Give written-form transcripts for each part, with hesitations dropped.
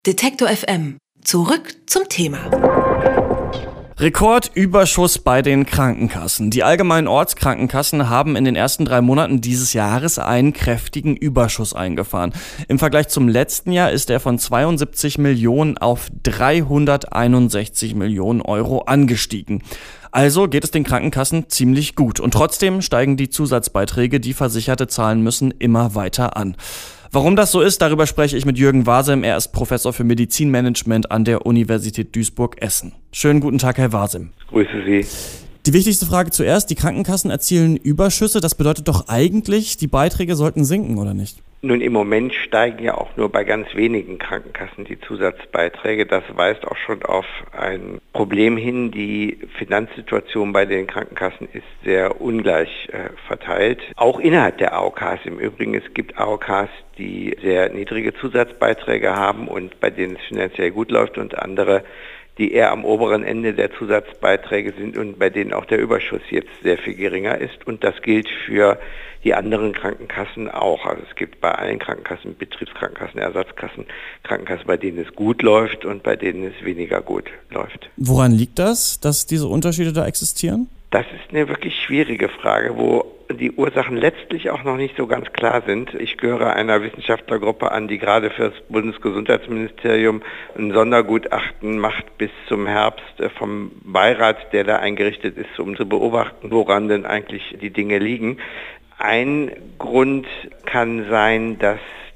Detektor FM. Zurück zum Thema. Rekordüberschuss bei den Krankenkassen. Die allgemeinen Ortskrankenkassen haben in den ersten 3 Monaten dieses Jahres einen kräftigen Überschuss eingefahren. Im Vergleich zum letzten Jahr ist er von 72 Millionen auf 361 Millionen Euro angestiegen. Also geht es den Krankenkassen ziemlich gut. Und trotzdem steigen die Zusatzbeiträge, die Versicherte zahlen müssen, immer weiter an. Warum das so ist, darüber spreche ich mit Jürgen Wasem. Er ist Professor für Medizinmanagement an der Universität Duisburg-Essen. Schönen guten Tag, Herr Wasem. Grüße Sie. Die wichtigste Frage zuerst. Die Krankenkassen erzielen Überschüsse. Das bedeutet doch eigentlich, die Beiträge sollten sinken, oder nicht? Nun, im Moment steigen ja auch nur bei ganz wenigen Krankenkassen die Zusatzbeiträge. Das weist auch schon auf ein Problem hin. Die Finanzsituation bei den Krankenkassen ist sehr ungleich verteilt. Auch innerhalb der AOKs im Übrigen. Es gibt AOKs, die sehr niedrige Zusatzbeiträge haben und bei denen es finanziell gut läuft, und andere, die eher am oberen Ende der Zusatzbeiträge sind und bei denen auch der Überschuss jetzt sehr viel geringer ist. Und das gilt für die anderen Krankenkassen auch. Also es gibt bei allen Krankenkassen, Betriebskrankenkassen, Ersatzkassen, Krankenkassen, bei denen es gut läuft und bei denen es weniger gut läuft. Woran liegt das, dass diese Unterschiede da existieren? Das ist eine wirklich schwierige Frage, wo die Ursachen letztlich auch noch nicht so ganz klar sind. Ich gehöre einer Wissenschaftlergruppe an, die gerade für das Bundesgesundheitsministerium ein Sondergutachten macht bis zum Herbst vom Beirat, der da eingerichtet ist, um zu beobachten, woran denn eigentlich die Dinge liegen. Ein Grund kann sein, dass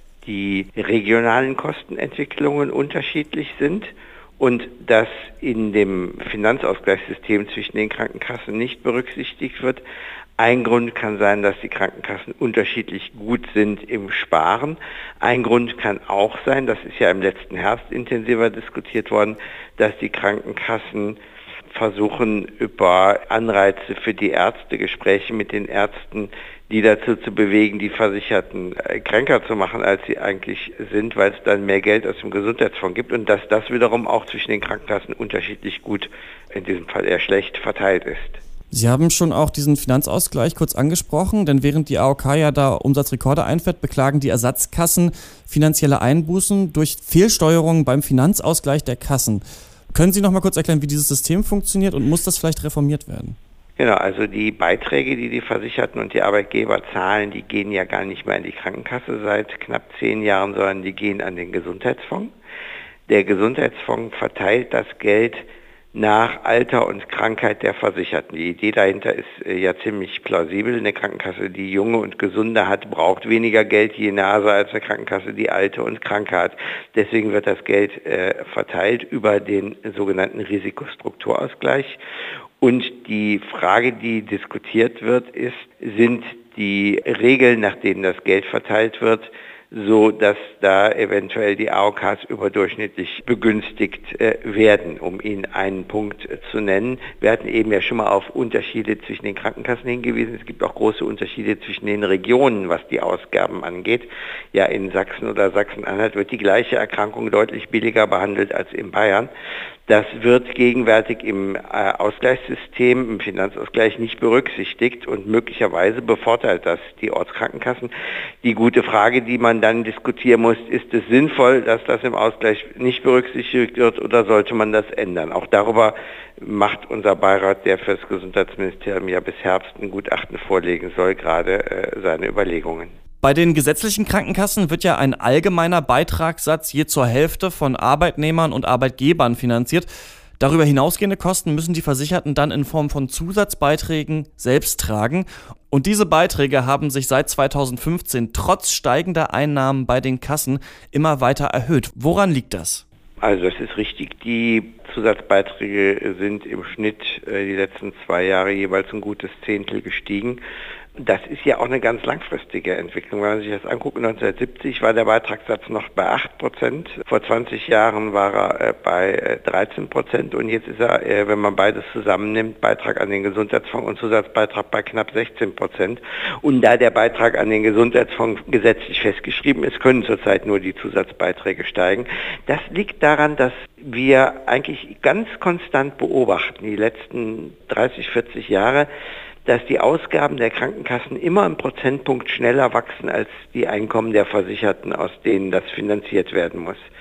die regionalen Kostenentwicklungen unterschiedlich sind und dass in dem Finanzausgleichssystem zwischen den Krankenkassen nicht berücksichtigt wird. Ein Grund kann sein, dass die Krankenkassen unterschiedlich gut sind im Sparen. Ein Grund kann auch sein, das ist ja im letzten Herbst intensiver diskutiert worden, dass die Krankenkassen versuchen, über Anreize für die Ärzte, Gespräche mit den Ärzten, die dazu zu bewegen, die Versicherten kränker zu machen, als sie eigentlich sind, weil es dann mehr Geld aus dem Gesundheitsfonds gibt, und dass das wiederum auch zwischen den Krankenkassen unterschiedlich gut, in diesem Fall eher schlecht verteilt ist. Sie haben schon auch diesen Finanzausgleich kurz angesprochen, denn während die AOK ja da Umsatzrekorde einfährt, beklagen die Ersatzkassen finanzielle Einbußen durch Fehlsteuerungen beim Finanzausgleich der Kassen. Können Sie noch mal kurz erklären, wie dieses System funktioniert, und muss das vielleicht reformiert werden? Genau, also die Beiträge, die die Versicherten und die Arbeitgeber zahlen, die gehen ja gar nicht mehr in die Krankenkasse seit knapp 10 Jahren, sondern die gehen an den Gesundheitsfonds. Der Gesundheitsfonds verteilt das Geld nach Alter und Krankheit der Versicherten. Die Idee dahinter ist ja ziemlich plausibel. Eine Krankenkasse, die Junge und Gesunde hat, braucht weniger Geld je Nase als eine Krankenkasse, die Alte und Kranke hat. Deswegen wird das Geld verteilt über den sogenannten Risikostrukturausgleich. Und die Frage, die diskutiert wird, ist, sind die Regeln, nach denen das Geld verteilt wird, so dass da eventuell die AOKs überdurchschnittlich begünstigt werden, um Ihnen einen Punkt zu nennen. Wir hatten eben ja schon mal auf Unterschiede zwischen den Krankenkassen hingewiesen. Es gibt auch große Unterschiede zwischen den Regionen, was die Ausgaben angeht. Ja, in Sachsen oder Sachsen-Anhalt wird die gleiche Erkrankung deutlich billiger behandelt als in Bayern. Das wird gegenwärtig im Ausgleichssystem, im Finanzausgleich nicht berücksichtigt, und möglicherweise bevorteilt das die Ortskrankenkassen. Die gute Frage, die man dann diskutieren muss, ist es sinnvoll, dass das im Ausgleich nicht berücksichtigt wird, oder sollte man das ändern? Auch darüber macht unser Beirat, der für das Gesundheitsministerium ja bis Herbst ein Gutachten vorlegen soll, gerade seine Überlegungen. Bei den gesetzlichen Krankenkassen wird ja ein allgemeiner Beitragssatz je zur Hälfte von Arbeitnehmern und Arbeitgebern finanziert. Darüber hinausgehende Kosten müssen die Versicherten dann in Form von Zusatzbeiträgen selbst tragen. Und diese Beiträge haben sich seit 2015 trotz steigender Einnahmen bei den Kassen immer weiter erhöht. Woran liegt das? Also das ist richtig. Die Zusatzbeiträge sind im Schnitt die letzten 2 Jahre jeweils ein gutes Zehntel gestiegen. Das ist ja auch eine ganz langfristige Entwicklung. Wenn man sich das anguckt, 1970 war der Beitragssatz noch bei 8%. Vor 20 Jahren war er bei 13%. Und jetzt ist er, wenn man beides zusammennimmt, Beitrag an den Gesundheitsfonds und Zusatzbeitrag bei knapp 16%. Und da der Beitrag an den Gesundheitsfonds gesetzlich festgeschrieben ist, können zurzeit nur die Zusatzbeiträge steigen. Das liegt daran, dass wir eigentlich ganz konstant beobachten, die letzten 30, 40 Jahre, dass die Ausgaben der Krankenkassen immer einen Prozentpunkt schneller wachsen als die Einkommen der Versicherten, aus denen das finanziert werden muss.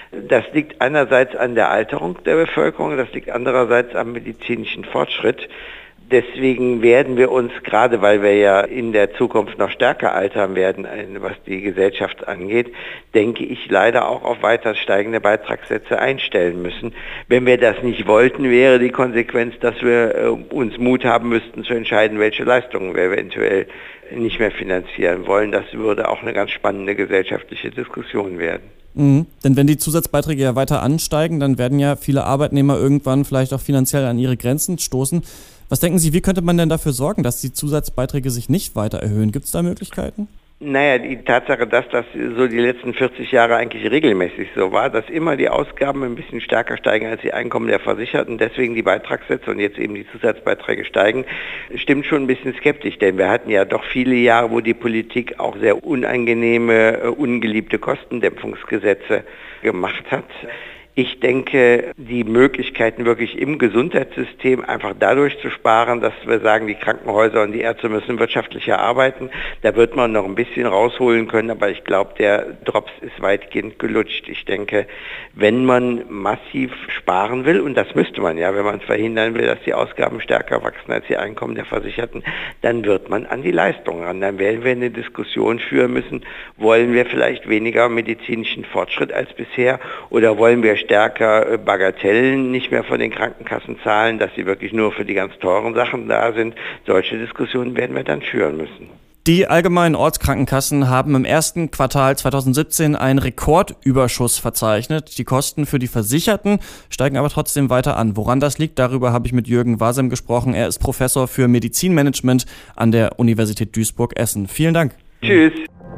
Das liegt einerseits an der Alterung der Bevölkerung, das liegt andererseits am medizinischen Fortschritt. Deswegen werden wir uns, gerade weil wir ja in der Zukunft noch stärker altern werden, was die Gesellschaft angeht, denke ich, leider auch auf weiter steigende Beitragssätze einstellen müssen. Wenn wir das nicht wollten, wäre die Konsequenz, dass wir uns Mut haben müssten zu entscheiden, welche Leistungen wir eventuell nicht mehr finanzieren wollen. Das würde auch eine ganz spannende gesellschaftliche Diskussion werden. Denn wenn die Zusatzbeiträge ja weiter ansteigen, dann werden ja viele Arbeitnehmer irgendwann vielleicht auch finanziell an ihre Grenzen stoßen. Was denken Sie, wie könnte man denn dafür sorgen, dass die Zusatzbeiträge sich nicht weiter erhöhen? Gibt es da Möglichkeiten? Naja, die Tatsache, dass das so die letzten 40 Jahre eigentlich regelmäßig so war, dass immer die Ausgaben ein bisschen stärker steigen als die Einkommen der Versicherten, deswegen die Beitragssätze und jetzt eben die Zusatzbeiträge steigen, stimmt schon ein bisschen skeptisch, denn wir hatten ja doch viele Jahre, wo die Politik auch sehr unangenehme, ungeliebte Kostendämpfungsgesetze gemacht hat. Ich denke, die Möglichkeiten wirklich im Gesundheitssystem einfach dadurch zu sparen, dass wir sagen, die Krankenhäuser und die Ärzte müssen wirtschaftlicher arbeiten. Da wird man noch ein bisschen rausholen können, aber ich glaube, der Drops ist weitgehend gelutscht. Ich denke, wenn man massiv sparen will, und das müsste man ja, wenn man verhindern will, dass die Ausgaben stärker wachsen als die Einkommen der Versicherten, dann wird man an die Leistungen ran. Dann werden wir eine Diskussion führen müssen, wollen wir vielleicht weniger medizinischen Fortschritt als bisher oder wollen wir stärker Bagatellen nicht mehr von den Krankenkassen zahlen, dass sie wirklich nur für die ganz teuren Sachen da sind. Solche Diskussionen werden wir dann führen müssen. Die allgemeinen Ortskrankenkassen haben im ersten Quartal 2017 einen Rekordüberschuss verzeichnet. Die Kosten für die Versicherten steigen aber trotzdem weiter an. Woran das liegt, darüber habe ich mit Jürgen Wasem gesprochen. Er ist Professor für Medizinmanagement an der Universität Duisburg-Essen. Vielen Dank. Tschüss.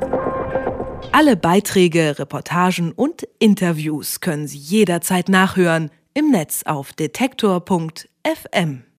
Alle Beiträge, Reportagen und Interviews können Sie jederzeit nachhören im Netz auf detektor.fm.